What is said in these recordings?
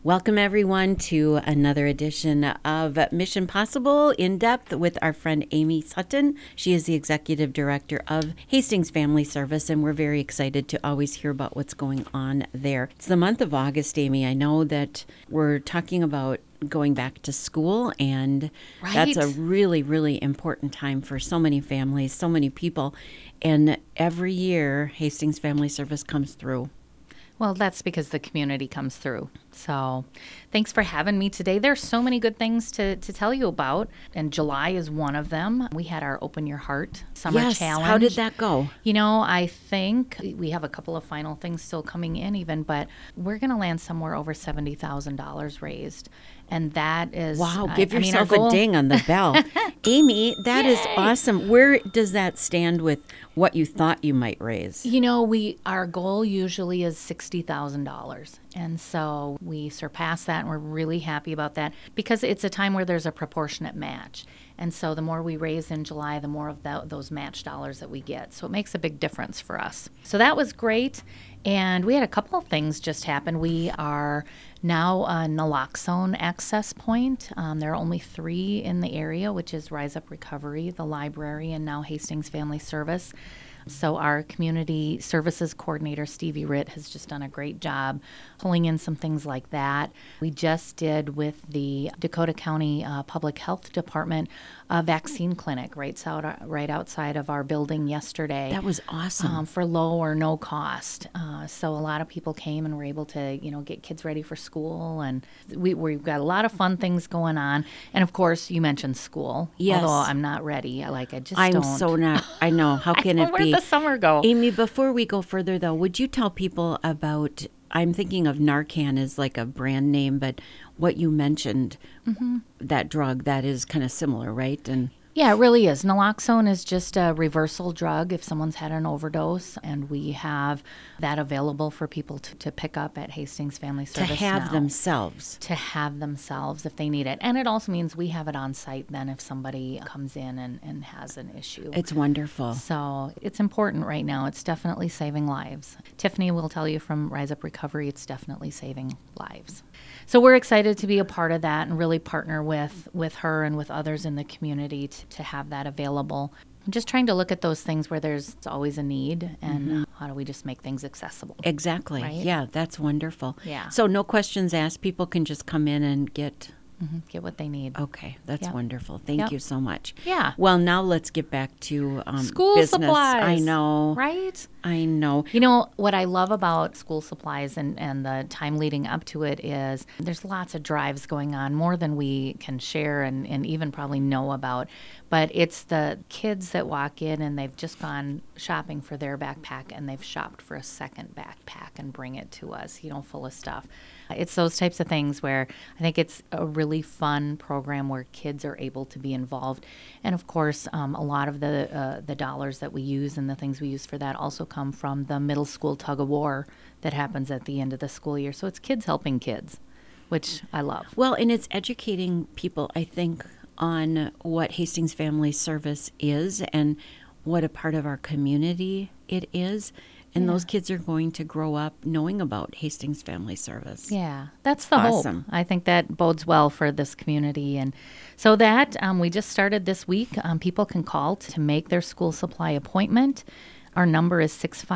Welcome, everyone, to another edition of Mission Possible In Depth with our friend Amy Sutton. She is the Executive Director of Hastings Family Service, and we're very excited to always hear about what's going on there. It's the month of August, Amy. I know that we're talking about going back to school, and that's a really, really important time for so many families, so many people. And every year, Hastings Family Service comes through. Well, that's because the community comes through. So thanks for having me today. There's so many good things to tell you about, and July is one of them. We had our Open Your Heart Summer Challenge. How did that go? You know, I think we have a couple of final things still coming in even, but we're going to land somewhere over $70,000 raised. And that is... Wow, give yourself a ding on the bell. Amy, that is awesome. Where does that stand with what you thought you might raise? You know, our goal usually is $60,000. And so we surpassed that, and we're really happy about that because it's a time where there's a proportionate match. And so the more we raise in July, the more of those match dollars that we get. So it makes a big difference for us. So that was great. And we had a couple of things just happen. We are now a naloxone access point. There are only 3 in the area, which is Rise Up Recovery, the library, and now Hastings Family Service. So our community services coordinator, Stevie Ritt, has just done a great job pulling in some things like that. We just did with the Dakota County Public Health Department a vaccine clinic right outside of our building yesterday. That was awesome. For low or no cost. So a lot of people came and were able to, get kids ready for school. And we've got a lot of fun things going on. And of course, you mentioned school. Yes. Although I'm not ready. I'm so not. I know. How can it be? Where'd the summer go? Amy, before we go further, though, would you tell people about, I'm thinking of Narcan as like a brand name, but what you mentioned, that drug, that is kind of similar, right? And yeah, it really is. Naloxone is just a reversal drug if someone's had an overdose, and we have that available for people to pick up at Hastings Family Service to have now. themselves. To have themselves if they need it. And it also means we have it on site then if somebody comes in and has an issue. It's wonderful. So it's important right now. It's definitely saving lives. Tiffany will tell you from Rise Up Recovery, it's definitely saving lives. So we're excited to be a part of that and really partner with her and with others in the community to have that available. I'm just trying to look at those things where there's always a need and how do we just make things accessible. Exactly. Right? Yeah, that's wonderful. Yeah. So no questions asked. People can just come in and get what they need. Okay, that's Yep. wonderful. Thank you so much. Yeah. Well, now let's get back to School business. supplies. I know. Right? I know. You know, what I love about school supplies and the time leading up to it is there's lots of drives going on, more than we can share and even probably know about. But it's the kids that walk in and they've just gone shopping for their backpack and they've shopped for a second backpack and bring it to us, full of stuff. It's those types of things where I think it's a really fun program where kids are able to be involved. And of course, a lot of the dollars that we use and the things we use for that also come from the middle school tug of war that happens at the end of the school year. So it's kids helping kids, which I love. Well, and it's educating people, I think, on what Hastings Family Service is and what a part of our community it is. And those kids are going to grow up knowing about Hastings Family Service. Yeah, that's the Awesome. hope. I think that bodes well for this community. And so that we just started this week. People can call to make their school supply appointment. Our number is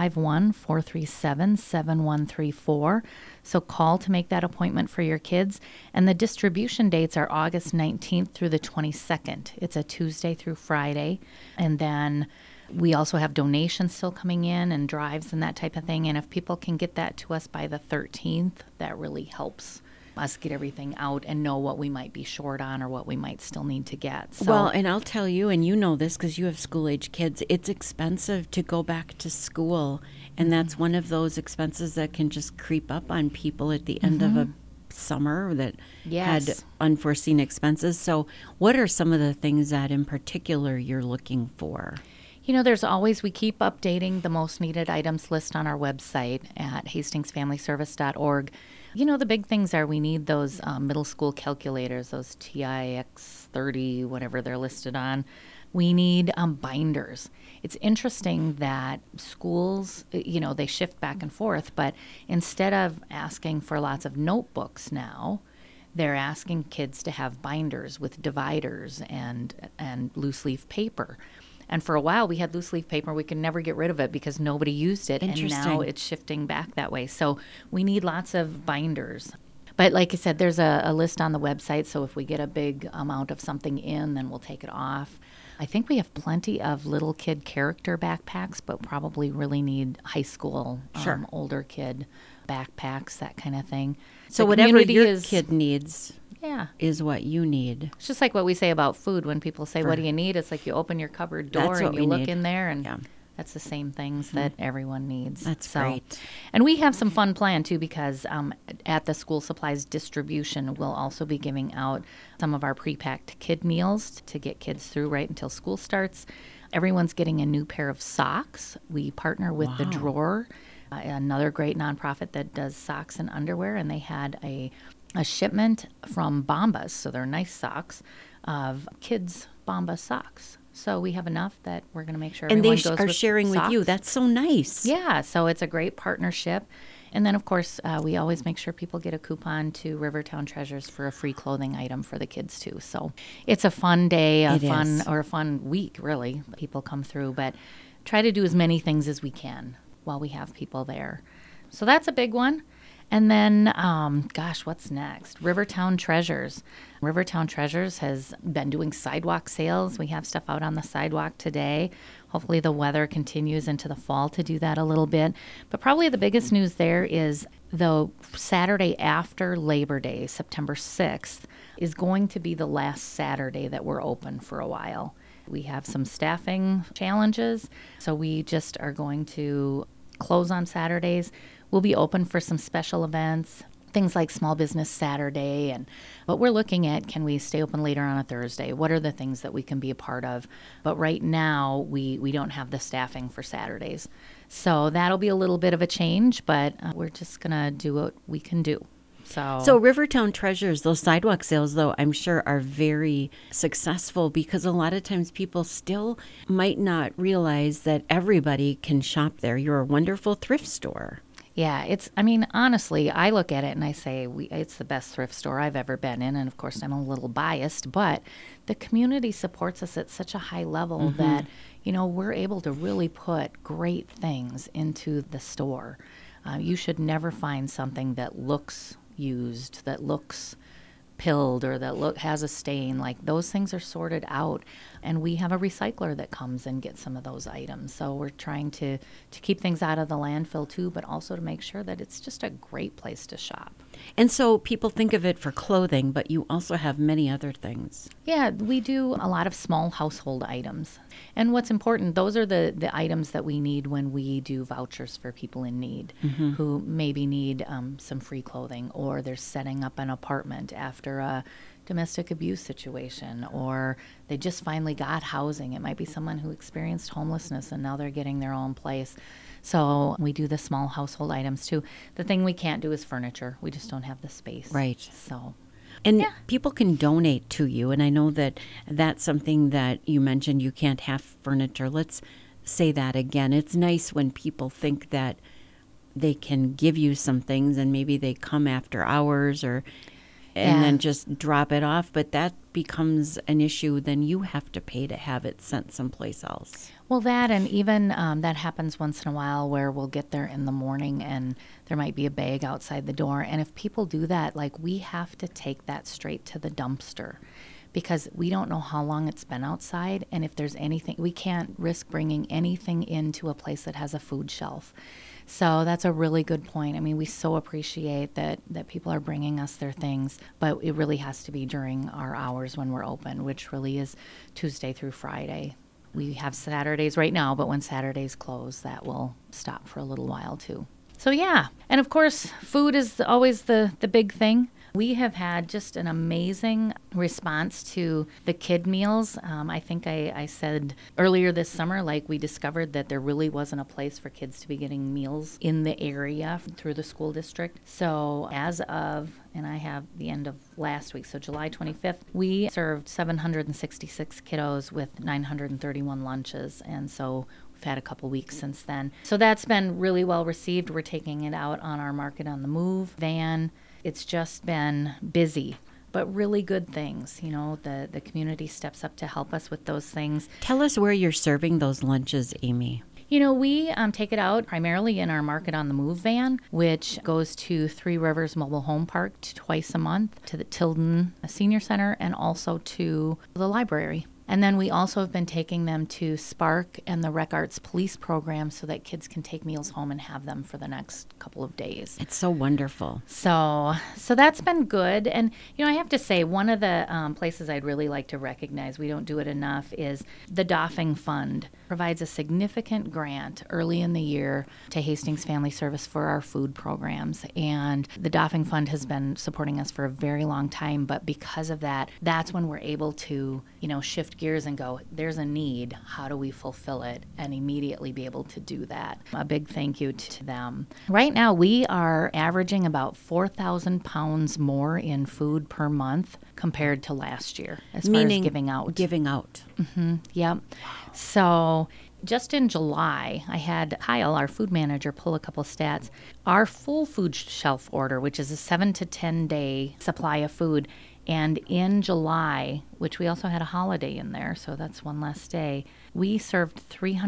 651-437-7134. So call to make that appointment for your kids. And the distribution dates are August 19th through the 22nd. It's a Tuesday through Friday. And then we also have donations still coming in and drives and that type of thing. And if people can get that to us by the 13th, that really helps us get everything out and know what we might be short on or what we might still need to get. So, Well, and I'll tell you, and you know this because you have school-age kids, it's expensive to go back to school. And that's one of those expenses that can just creep up on people at the end of a summer that had unforeseen expenses. So what are some of the things that in particular you're looking for? There's always, we keep updating the most needed items list on our website at hastingsfamilyservice.org. The big things are we need those middle school calculators, those TIX 30, whatever they're listed on. We need binders. It's interesting that schools, they shift back and forth, but instead of asking for lots of notebooks now, they're asking kids to have binders with dividers and loose leaf paper. And for a while, we had loose leaf paper. We could never get rid of it because nobody used it. And now it's shifting back that way. So we need lots of binders. But like I said, there's a list on the website. So if we get a big amount of something in, then we'll take it off. I think we have plenty of little kid character backpacks, but probably really need high school, older kid backpacks, that kind of thing. So whatever your kid needs is what you need. It's just like what we say about food. When people say, what do you need? It's like you open your cupboard door and you look in there, and that's the same things that everyone needs. That's great. And we have some fun planned, too, because at the school supplies distribution, we'll also be giving out some of our pre-packed kid meals to get kids through right until school starts. Everyone's getting a new pair of socks. We partner with The Drawer, another great nonprofit that does socks and underwear, and they had a shipment from Bombas, so they're nice socks, of kids' Bombas socks. So we have enough that we're going to make sure everyone goes with And they are sharing socks. with you. That's so nice. Yeah, so it's a great partnership. And then, of course, we always make sure people get a coupon to Rivertown Treasures for a free clothing item for the kids, too. So it's a fun day, a fun week, really. People come through, but try to do as many things as we can while we have people there. So that's a big one. And then, what's next? Rivertown Treasures. Rivertown Treasures has been doing sidewalk sales. We have stuff out on the sidewalk today. Hopefully the weather continues into the fall to do that a little bit. But probably the biggest news there is the Saturday after Labor Day, September 6th, is going to be the last Saturday that we're open for a while. We have some staffing challenges, so we just are going to close on Saturdays. We'll be open for some special events, things like Small Business Saturday. But we're looking at, can we stay open later on a Thursday? What are the things that we can be a part of? But right now, we don't have the staffing for Saturdays. So that'll be a little bit of a change, but we're just going to do what we can do. So Rivertown Treasures, those sidewalk sales, though, I'm sure are very successful because a lot of times people still might not realize that everybody can shop there. You're a wonderful thrift store. Yeah, honestly, I look at it and I say it's the best thrift store I've ever been in. And of course, I'm a little biased, but the community supports us at such a high level that, we're able to really put great things into the store. You should never find something that looks used, that looks pilled, or that has a stain. Like, those things are sorted out, and we have a recycler that comes and gets some of those items. So we're trying to keep things out of the landfill too, but also to make sure that it's just a great place to shop. And so people think of it for clothing, but you also have many other things. Yeah, we do a lot of small household items. And what's important, those are the items that we need when we do vouchers for people in need who maybe need some free clothing, or they're setting up an apartment after a domestic abuse situation, or they just finally got housing. It might be someone who experienced homelessness and now they're getting their own place. So we do the small household items too. The thing we can't do is furniture. We just don't have the space. Right. So. And people can donate to you. And I know that that's something that you mentioned, you can't have furniture. Let's say that again. It's nice when people think that they can give you some things and maybe they come after hours and then just drop it off. But that becomes an issue. Then you have to pay to have it sent someplace else. Well, that, and even that happens once in a while where we'll get there in the morning and there might be a bag outside the door. And if people do that, we have to take that straight to the dumpster, because we don't know how long it's been outside. And if there's anything, we can't risk bringing anything into a place that has a food shelf. So that's a really good point. We so appreciate that people are bringing us their things, but it really has to be during our hours when we're open, which really is Tuesday through Friday. We have Saturdays right now, but when Saturdays close, that will stop for a little while too. So yeah, and of course, food is always the big thing. We have had just an amazing response to the kid meals. I think I said earlier this summer, like, we discovered that there really wasn't a place for kids to be getting meals in the area through the school district. So as of, and I have the end of last week, so July 25th, we served 766 kiddos with 931 lunches. And so we've had a couple weeks since then. So that's been really well received. We're taking it out on our Market on the Move van. It's just been busy, but really good things. You know, the community steps up to help us with those things. Tell us where you're serving those lunches, Amy. You know, we take it out primarily in our Market on the Move van, which goes to Three Rivers Mobile Home Park twice a month, to the Tilden Senior Center, and also to the library. And then we also have been taking them to Spark and the Rec Arts Police program so that kids can take meals home and have them for the next couple of days. It's so wonderful. So that's been good. And, you know, I have to say, one of the places I'd really like to recognize, we don't do it enough, is the Doffing Fund provides a significant grant early in the year to Hastings Family Service for our food programs. And the Doffing Fund has been supporting us for a very long time. But because of that, that's when we're able to, you know, shift gears and go, there's a need, how do we fulfill it, and immediately be able to do that. A big thank you to them. Right now we are averaging about 4,000 pounds more in food per month compared to last year, as far as giving out. Mm-hmm. Yep. So just in July, I had Kyle, our food manager, pull a couple stats. Our full food shelf order, which is a 7 to 10 day supply of food, and in July, which we also had a holiday in there, so that's one less day, we served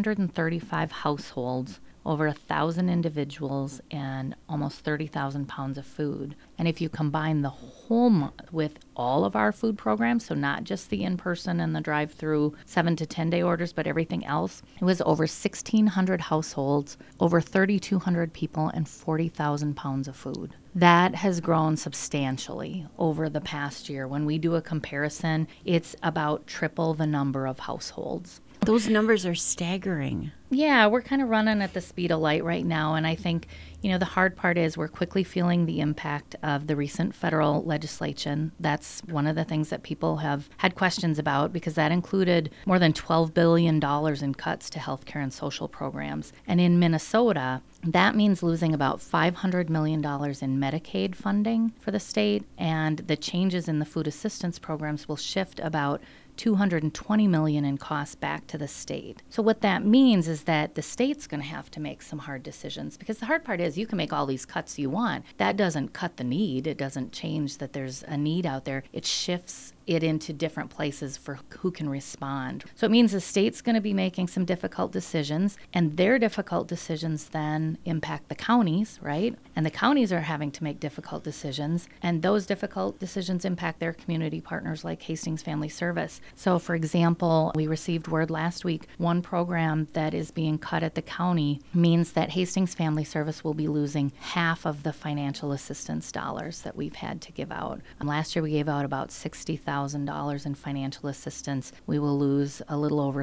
335 households, over 1,000 individuals, and almost 30,000 pounds of food. And if you combine the whole month with all of our food programs, so not just the in-person and the drive-through 7 to 10 day orders, but everything else, it was over 1,600 households, over 3,200 people, and 40,000 pounds of food. That has grown substantially over the past year. When we do a comparison, it's about triple the number of households. Those numbers are staggering. Yeah, we're kind of running at the speed of light right now. And I think, you know, the hard part is we're quickly feeling the impact of the recent federal legislation. That's one of the things that people have had questions about, because that included more than $12 billion in cuts to healthcare and social programs. And in Minnesota, that means losing about $500 million in Medicaid funding for the state. And the changes in the food assistance programs will shift about $220 million in costs back to the state. So what that means is that the state's going to have to make some hard decisions, because the hard part is you can make all these cuts you want. That doesn't cut the need. It doesn't change that there's a need out there. It shifts it into different places for who can respond. So it means the state's going to be making some difficult decisions, and their difficult decisions then impact the counties, right? And the counties are having to make difficult decisions, and those difficult decisions impact their community partners like Hastings Family Service. So for example, we received word last week, one program that is being cut at the county means that Hastings Family Service will be losing half of the financial assistance dollars that we've had to give out. Last year we gave out about $60,000 in financial assistance. We will lose a little over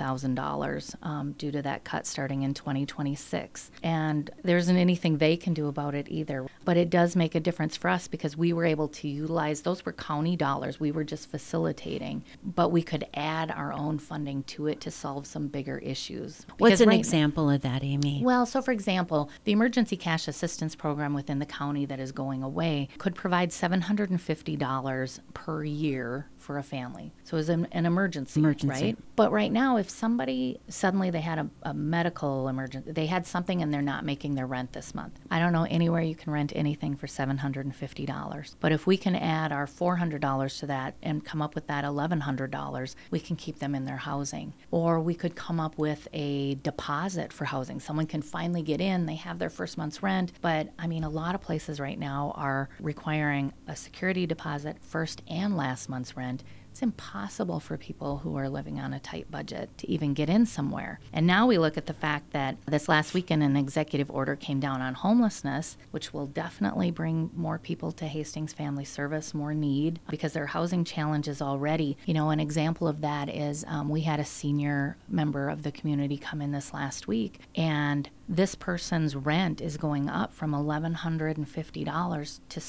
$30,000 due to that cut starting in 2026. And there isn't anything they can do about it either. But it does make a difference for us, because we were able to utilize, those were county dollars. We were just facilitating, but we could add our own funding to it to solve some bigger issues. What's an example of that, Amy? Well, so for example, the Emergency Cash Assistance Program within the county that is going away could provide $750 per year for a family. So it was an emergency, right? But right now, if somebody suddenly they had a medical emergency, they had something and they're not making their rent this month. I don't know anywhere you can rent anything for $750. But if we can add our $400 to that and come up with that $1,100, we can keep them in their housing. Or we could come up with a deposit for housing. Someone can finally get in, they have their first month's rent. But I mean, a lot of places right now are requiring a security deposit, first and last month's rent, employment, it's impossible for people who are living on a tight budget to even get in somewhere. And now we look at the fact that this last weekend an executive order came down on homelessness, which will definitely bring more people to Hastings Family Service, more need, because there are housing challenges already. An example of that is we had a senior member of the community come in this last week, and this person's rent is going up from $1,150 to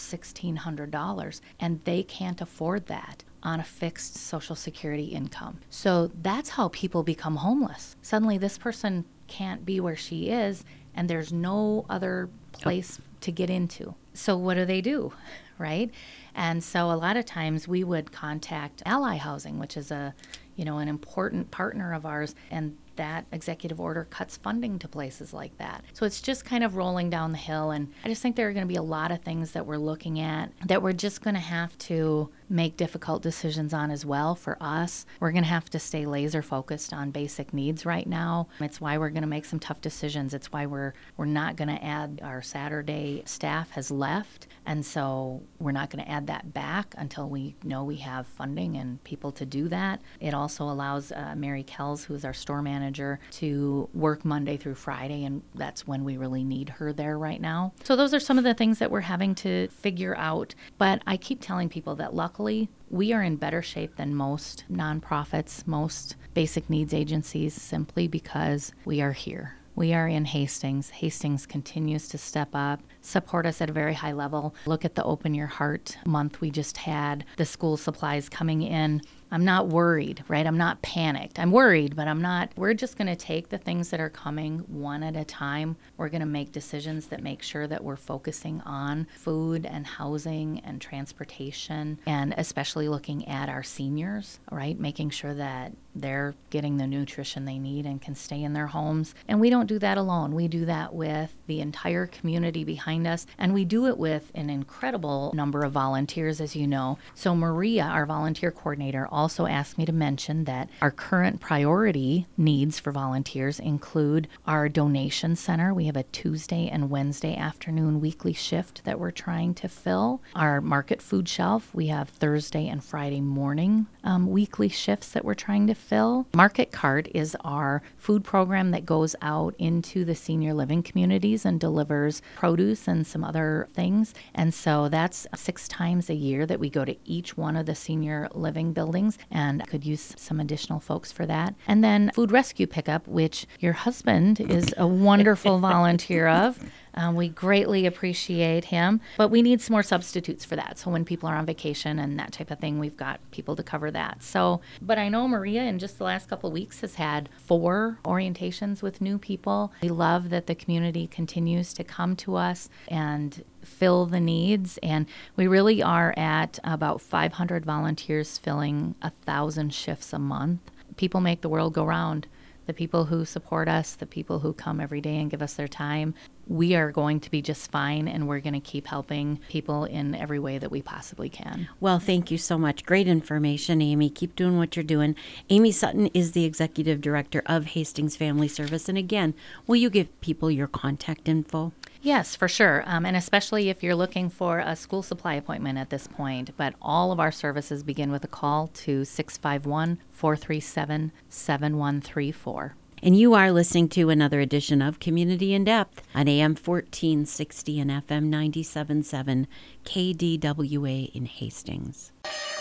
$1,600, and they can't afford that on a fixed Social Security income. So that's how people become homeless. Suddenly this person can't be where she is, and there's no other place to get into. So what do? Right? And so a lot of times we would contact Ally Housing, which is an important partner of ours, and that executive order cuts funding to places like that. So it's just kind of rolling down the hill, and I just think there are going to be a lot of things that we're looking at that we're just going to have to make difficult decisions on as well. For us, we're going to have to stay laser focused on basic needs right now. It's why we're going to make some tough decisions. It's why we're not going to add our Saturday staff has left, and so we're not going to add that back until we know we have funding and people to do that. It also allows Mary Kells, who is our store manager, to work Monday through Friday, and that's when we really need her there right now. So those are some of the things that we're having to figure out. But I keep telling people that luckily we are in better shape than most nonprofits, most basic needs agencies, simply because we are here. We are in Hastings. Hastings continues to step up, support us at a very high level. Look at the Open Your Heart month we just had, the school supplies coming in. I'm not worried, right? I'm not panicked. I'm worried, but I'm not. We're just going to take the things that are coming one at a time. We're going to make decisions that make sure that we're focusing on food and housing and transportation, and especially looking at our seniors, right? Making sure that they're getting the nutrition they need and can stay in their homes. And we don't do that alone. We do that with the entire community behind us, and we do it with an incredible number of volunteers, as you know. So Maria, our volunteer coordinator, also asked me to mention that our current priority needs for volunteers include our donation center. We have a Tuesday and Wednesday afternoon weekly shift that we're trying to fill. Our market food shelf, we have Thursday and Friday morning weekly shifts that we're trying to fill. Market Cart is our food program that goes out into the senior living communities and delivers produce and some other things. And so that's 6 times a year that we go to each one of the senior living buildings, and could use some additional folks for that. And then food rescue pickup, which your husband is a wonderful volunteer of. We greatly appreciate him, but we need some more substitutes for that. So when people are on vacation and that type of thing, we've got people to cover that. So, but I know Maria in just the last couple of weeks has had 4 orientations with new people. We love that the community continues to come to us and fill the needs, and we really are at about 500 volunteers filling 1,000 shifts a month. People make the world go round. The people who support us, the people who come every day and give us their time, we are going to be just fine, and we're going to keep helping people in every way that we possibly can. Well, thank you so much. Great information, Amy. Keep doing what you're doing. Amy Sutton is the Executive Director of Hastings Family Service. And again, will you give people your contact info? Yes, for sure. And especially if you're looking for a school supply appointment at this point. But all of our services begin with a call to 651-437-7134. And you are listening to another edition of Community in Depth on AM 1460 and FM 97.7 KDWA in Hastings.